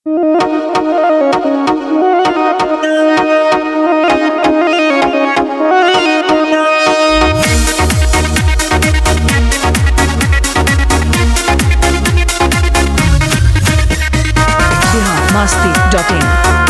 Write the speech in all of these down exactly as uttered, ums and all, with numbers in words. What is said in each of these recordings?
masti dot in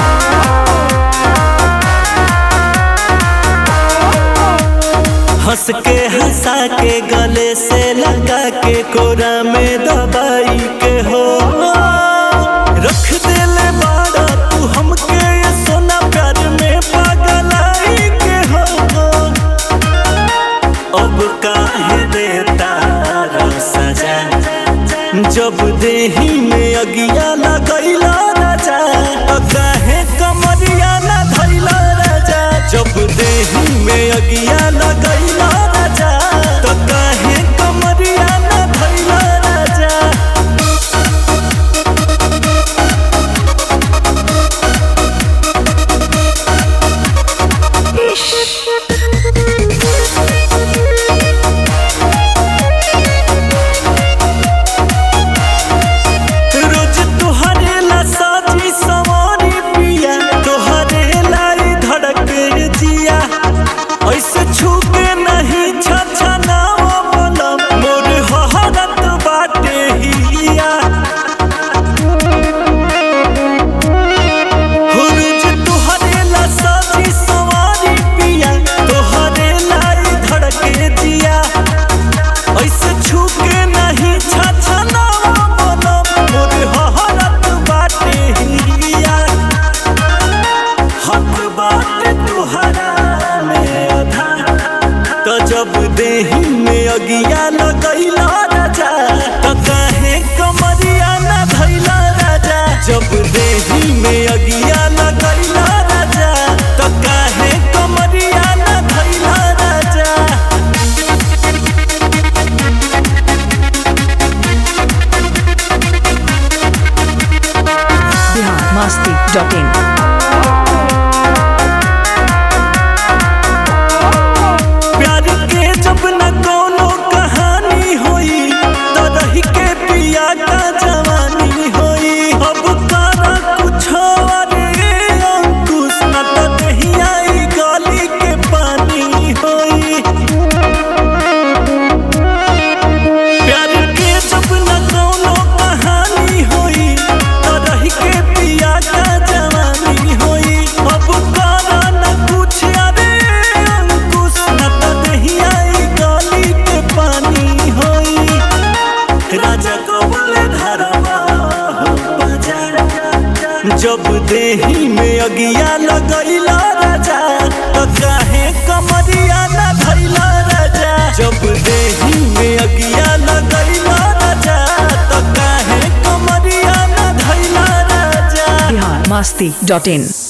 हंस के हंसा के गले से लगा के कोरा में दबाई के हो रख दिले बाड़ा तू हमके ये सोना प्यार में पागलाई के हो अब काहे देता सजा जब देही में अगिया लगैला राजा काहे कमरिया न धैला राजा जब देही में अगिया लगैला राजा तो काहे कमरिया न धैला राजा रोज तुहरे ला साजी सवारी पिया तुहरे लाई धड़क जिया ऐसे छूके नहीं छछा नाव बोलम मोर हहरत बाटे हिया हो रोज तुहरे ला साजी सवारी पिया तुहरे लाई धड़क जिया ऐसे छूके नहीं छछा नाव बोलम मोर हहरत बाटे हिया हक बाटे तुहरा में आधा तो जब देही में अगिया लगैला राजा तो काहे कमरिया न धैला राजा जब देही में अगिया लगैला राजा तो काहे कमरिया न धैला राजा masti dot in प्यार के जब न कोनो कहानी होई तो रही के पिया का जवानी होई अब कारा कुछ अरे अंकुश न तो दहिया ई गली के पानी होई प्यार के जब न कोनो कहानी होई तो रही के पिया का जवानी होई अब कारा न कुछ अरे अंकुश न तो दहिया ई गली के पानी होई राजा को बोले धरवा हो बाजार जब देही में अगिया लगैला राजा तो काहे कमरिया न धैला राजा जब देही में अगिया लगैला राजा तो काहे कमरिया न धैला राजा masti dot in